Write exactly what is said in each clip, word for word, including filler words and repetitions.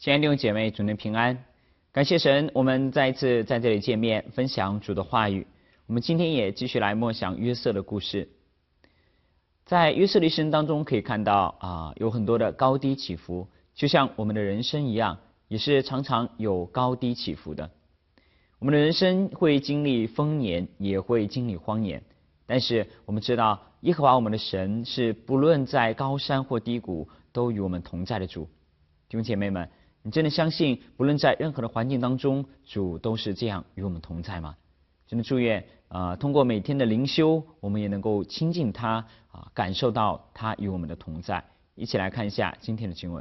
亲爱的弟兄姐妹，主内平安，感谢神，我们再一次在这里见面，分享主的话语。我们今天也继续来默想约瑟的故事。在约瑟的一生当中，可以看到啊，有很多的高低起伏，就像我们的人生一样，也是常常有高低起伏的。我们的人生会经历丰年，也会经历荒年，但是我们知道，耶和华我们的神是不论在高山或低谷，都与我们同在的主。弟兄姐妹们，你真的相信，不论在任何的环境当中，主都是这样与我们同在吗？真的祝愿啊、呃，通过每天的灵修，我们也能够亲近他啊、呃，感受到他与我们的同在。一起来看一下今天的经文。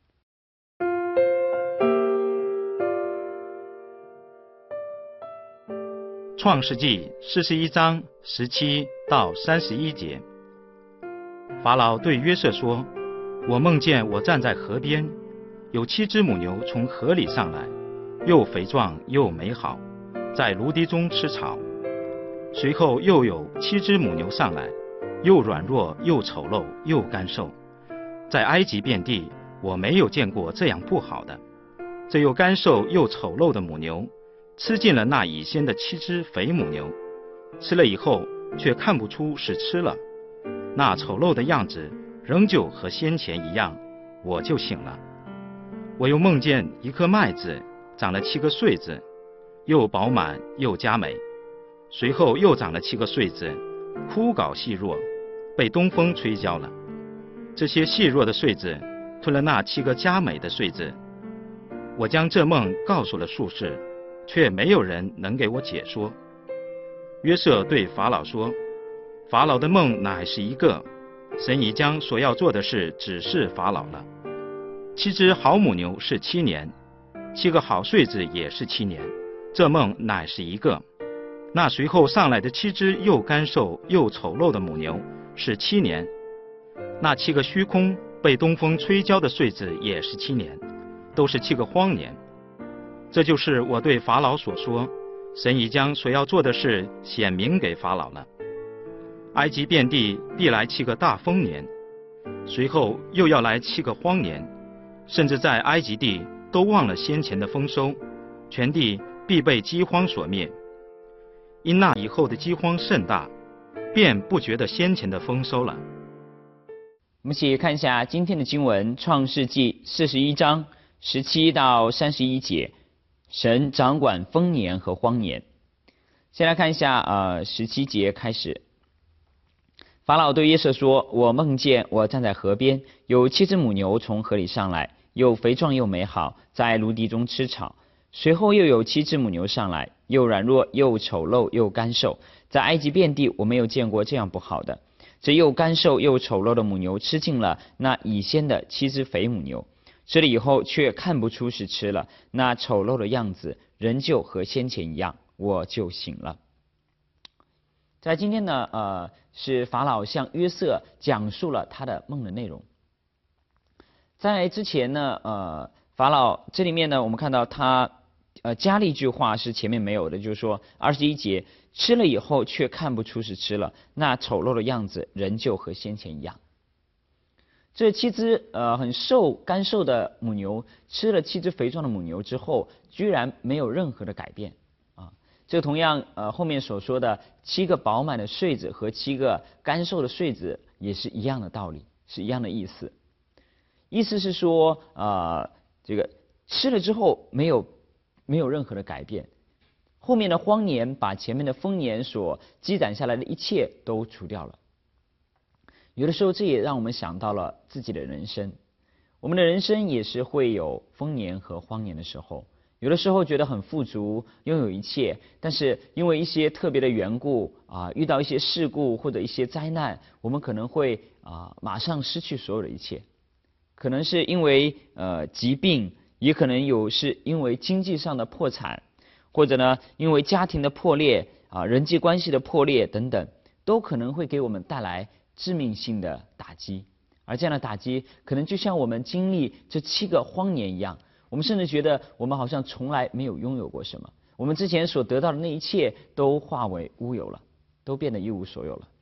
创世纪四十一章十七到三十一节，法老对约瑟说：“我梦见我站在河边，有七只母牛从河里上来，又肥壮又美好，在芦荻中吃草。随后又有七只母牛上来，又软弱又丑陋又干瘦。在埃及遍地，我没有见过这样不好的。这又干瘦又丑陋的母牛，吃尽了那以先的七只肥母牛，吃了以后却看不出是吃了，那丑陋的样子仍旧和先前一样，我就醒了。我又梦见一颗麦子长了七个穗子，又饱满又佳美。随后又长了七个穗子，枯槁细弱，被东风吹焦了。这些细弱的穗子吞了那七个佳美的穗子。我将这梦告诉了术士，却没有人能给我解说。约瑟对法老说：“法老的梦乃是一个，神已将所要做的事指示法老了。七只好母牛是七年，七个好穗子也是七年，这梦乃是一个。那随后上来的七只又干瘦又丑陋的母牛是七年，那七个虚空被东风吹焦的穗子也是七年，都是七个荒年。这就是我对法老所说，神已将所要做的事显明给法老了。埃及遍地必来七个大丰年，随后又要来七个荒年，甚至在埃及地都忘了先前的丰收，全地必被饥荒所灭。因那以后的饥荒甚大，便不觉得先前的丰收了。” 我们一起看一下今天的经文，创世纪四十一章十七到三十一节，神掌管丰年和荒年。先来看一下呃十七节开始。法老对约瑟说：“我梦见我站在河边，有七只母牛从河里上来，又肥壮又美好，在芦荻中吃草。随后又有七只母牛上来，又软弱又丑陋又干瘦，在埃及遍地我没有见过这样不好的。这又干瘦又丑陋的母牛吃尽了那以先的七只肥母牛，吃了以后却看不出是吃了，那丑陋的样子仍旧和先前一样，我就醒了。”在今天呢，呃，是法老向约瑟讲述了他的梦的内容。在之前呢，呃，法老这里面呢，我们看到他呃加了一句话是前面没有的，就是说二十一节，吃了以后却看不出是吃了，那丑陋的样子仍旧和先前一样。这七只呃很瘦干瘦的母牛吃了七只肥壮的母牛之后，居然没有任何的改变啊！这个同样呃后面所说的七个饱满的穗子和七个干瘦的穗子也是一样的道理，是一样的意思。意思是说呃这个吃了之后没有没有任何的改变，后面的荒年把前面的丰年所积攒下来的一切都除掉了。有的时候这也让我们想到了自己的人生，我们的人生也是会有丰年和荒年的时候，有的时候觉得很富足，拥有一切，但是因为一些特别的缘故啊、呃，遇到一些事故或者一些灾难，我们可能会啊、呃、马上失去所有的一切，可能是因为呃疾病，也可能有是因为经济上的破产，或者呢因为家庭的破裂啊、呃、人际关系的破裂等等，都可能会给我们带来致命性的打击。而这样的打击可能就像我们经历这七个荒年一样，我们甚至觉得我们好像从来没有拥有过什么，我们之前所得到的那一切都化为乌有了，都变得一无所有了。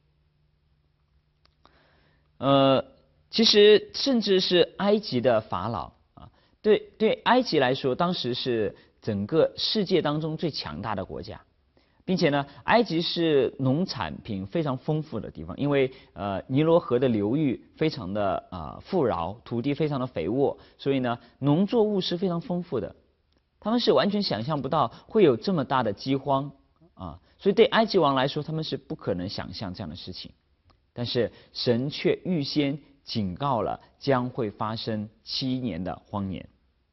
呃，其实甚至是埃及的法老啊， 对对，埃及来说，当时是整个世界当中最强大的国家，并且呢，埃及是农产品非常丰富的地方，因为呃尼罗河的流域非常的啊、呃、富饶，土地非常的肥沃，所以呢，农作物是非常丰富的。他们是完全想象不到会有这么大的饥荒啊，所以对埃及王来说，他们是不可能想象这样的事情。但是神却预先警告了将会发生七年的荒年。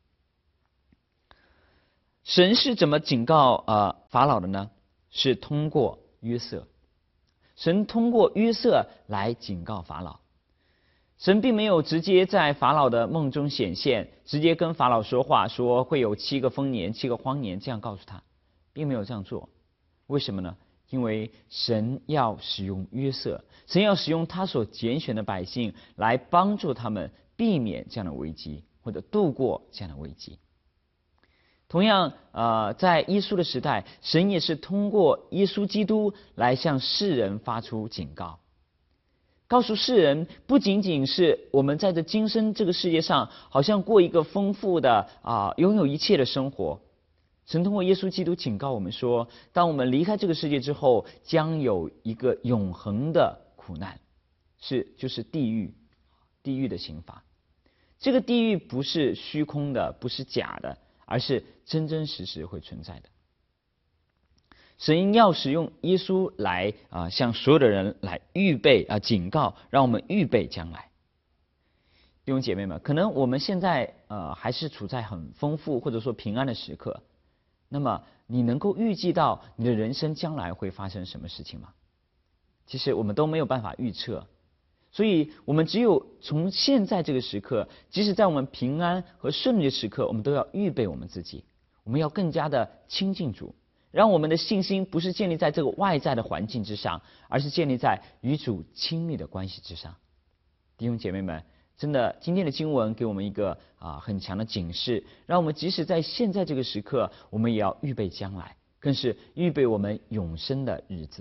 神是怎么警告呃法老的呢？是通过约瑟。神通过约瑟来警告法老。神并没有直接在法老的梦中显现，直接跟法老说话，说会有七个丰年、七个荒年，这样告诉他，并没有这样做。为什么呢？因为神要使用约瑟，神要使用他所拣选的百姓来帮助他们避免这样的危机，或者度过这样的危机。同样，呃，在耶稣的时代，神也是通过耶稣基督来向世人发出警告，告诉世人，不仅仅是我们在这今生这个世界上，好像过一个丰富的啊、呃，拥有一切的生活。神通过耶稣基督警告我们说，当我们离开这个世界之后，将有一个永恒的苦难，是就是地狱，地狱的刑罚。这个地狱不是虚空的，不是假的，而是真真实实会存在的。神要使用耶稣来啊、呃，向所有的人来预备啊、呃，警告，让我们预备将来。弟兄姐妹们，可能我们现在呃还是处在很丰富或者说平安的时刻。那么你能够预计到你的人生将来会发生什么事情吗？其实我们都没有办法预测，所以我们只有从现在这个时刻，即使在我们平安和顺利的时刻，我们都要预备我们自己，我们要更加的亲近主，让我们的信心不是建立在这个外在的环境之上，而是建立在与主亲密的关系之上。弟兄姐妹们，真的，今天的经文给我们一个啊很强的警示，让我们即使在现在这个时刻，我们也要预备将来，更是预备我们永生的日子。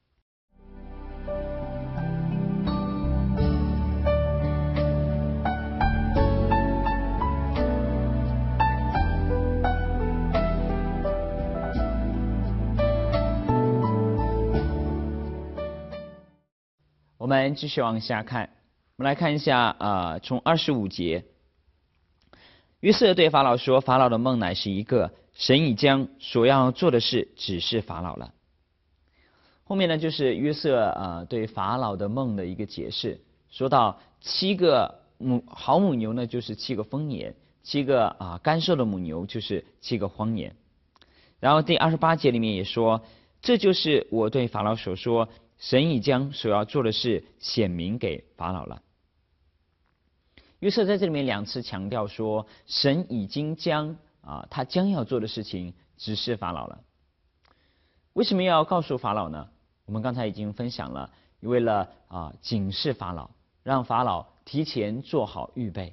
我们继续往下看。我们来看一下啊、呃，从二十五节，约瑟对法老说：“法老的梦乃是一个，神已将所要做的事指示法老了。”后面呢，就是约瑟啊、呃、对法老的梦的一个解释，说到七个母好母牛呢，就是七个丰年；七个啊、呃、干瘦的母牛就是七个荒年。然后第二十八节里面也说：“这就是我对法老所说，神已将所要做的事显明给法老了。”约瑟在这里面两次强调说，神已经将啊他将要做的事情指示法老了。为什么要告诉法老呢？我们刚才已经分享了，为了啊警示法老，让法老提前做好预备。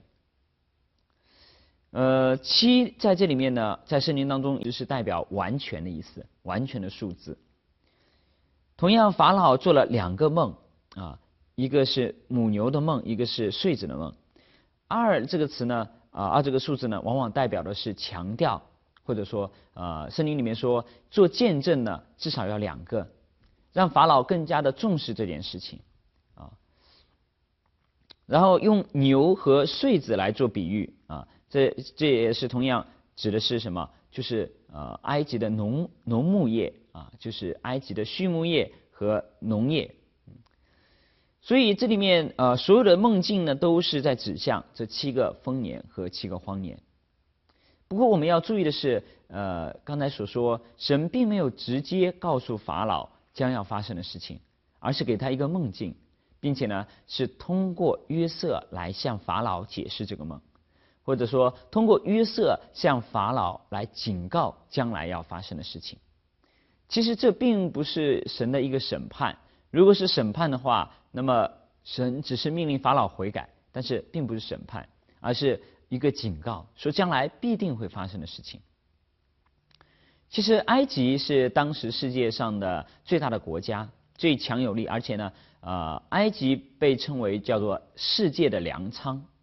呃，七在这里面呢，在圣经当中就是代表完全的意思，完全的数字。同样，法老做了两个梦啊，一个是母牛的梦，一个是穗子的梦。二这个词呢，啊，二这个数字呢，往往代表的是强调，或者说，呃，圣经里面说做见证呢，至少要两个，让法老更加的重视这件事情，啊。然后用牛和穗子来做比喻啊，这这也是同样指的是什么？就是呃，埃及的农农牧业啊，就是埃及的畜牧业和农业。所以这里面呃所有的梦境呢，都是在指向这七个丰年和七个荒年。不过我们要注意的是，呃，刚才所说，神并没有直接告诉法老将要发生的事情，而是给他一个梦境，并且呢是通过约瑟来向法老解释这个梦，或者说通过约瑟向法老来警告将来要发生的事情。其实这并不是神的一个审判，如果是审判的话，那么神只是命令法老悔改，但是并不是审判，而是一个警告，说将来必定会发生的事情。其实埃及是当时世界上的最大的国家，最强有力，而且呢，呃，埃及被称为叫做世界的粮仓，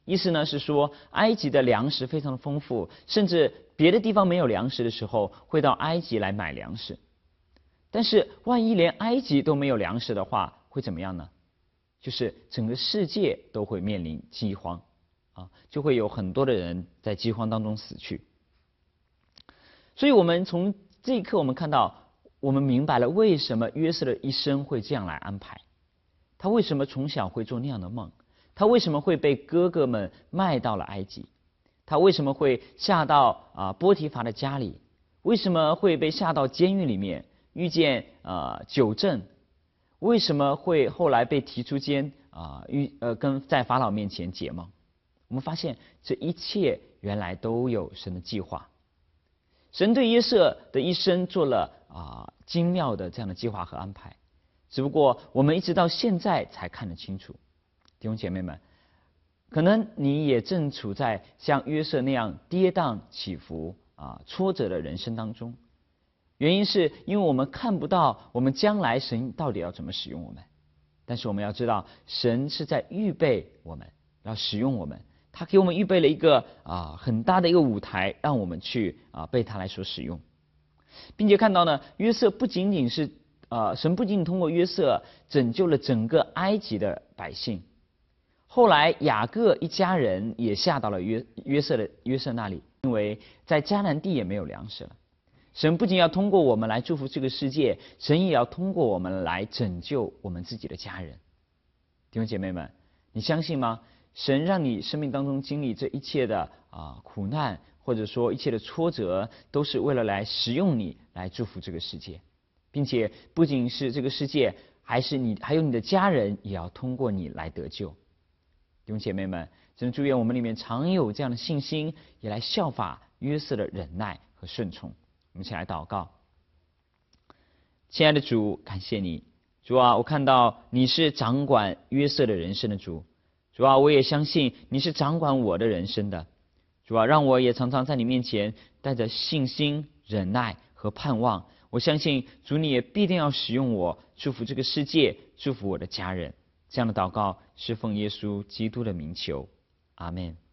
意思呢是说，埃及的粮食非常的丰富，甚至别的地方没有粮食的时候，会到埃及来买粮食。但是万一连埃及都没有粮食的话，会怎么样呢？就是整个世界都会面临饥荒啊，就会有很多的人在饥荒当中死去。所以我们从这一刻我们看到，我们明白了为什么约瑟的一生会这样来安排，他为什么从小会做那样的梦，他为什么会被哥哥们卖到了埃及，他为什么会下到啊波提乏的家里，为什么会被下到监狱里面，遇见呃酒政，为什么会后来被提出监啊遇呃跟在法老面前解梦。我们发现这一切原来都有神的计划。神对约瑟的一生做了啊精妙的这样的计划和安排，只不过我们一直到现在才看得清楚。弟兄姐妹们，可能你也正处在像约瑟那样跌宕起伏啊挫折的人生当中，原因是因为我们看不到我们将来神到底要怎么使用我们。但是我们要知道，神是在预备我们，要使用我们。他给我们预备了一个啊很大的一个舞台，让我们去啊被他来所使用，并且看到呢，约瑟不仅仅是呃神不仅仅通过约瑟拯救了整个埃及的百姓，后来雅各一家人也下到了约约瑟的约瑟那里，因为在迦南地也没有粮食了。神不仅要通过我们来祝福这个世界，神也要通过我们来拯救我们自己的家人。弟兄姐妹们，你相信吗？神让你生命当中经历这一切的啊苦难，或者说一切的挫折，都是为了来使用你，来祝福这个世界，并且不仅是这个世界，还是你，还有你的家人，也要通过你来得救。弟兄姐妹们，真祝愿我们里面常有这样的信心，也来效法约瑟的忍耐和顺从。我们一起来祷告。亲爱的主，感谢你，主啊，我看到你是掌管约瑟的人生的主。主啊，我也相信你是掌管我的人生的。主啊，让我也常常在你面前带着信心、忍耐和盼望。我相信主，你也必定要使用我，祝福这个世界，祝福我的家人。这样的祷告是奉耶稣基督的名求，阿们。